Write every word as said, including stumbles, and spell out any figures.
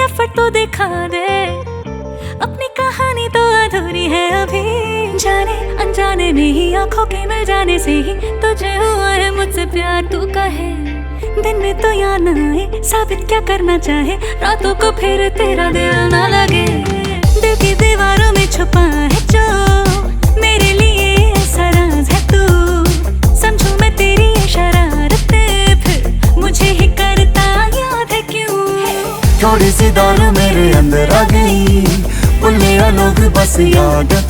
Effort तो दिखा दे, अपनी कहानी तो अधूरी है अभी। जाने अनजाने में ही आंखों के मिल जाने से ही तुझे हुआ है मुझसे प्यार, तू कहे दिन में तो याद ना आए, साबित क्या करना चाहे, रातों को फिर तेरा दिल ना लगे। दिल की दीवारों में छुपा है जो मेरे लिए ऐसा राज है, तू समझूं मैं तेरी ये शरारतें, फिर मुझे ही करता याद है क्यों। थोड़ी सी दारू मेरे अंदर आ गई, भूले लोग बस याद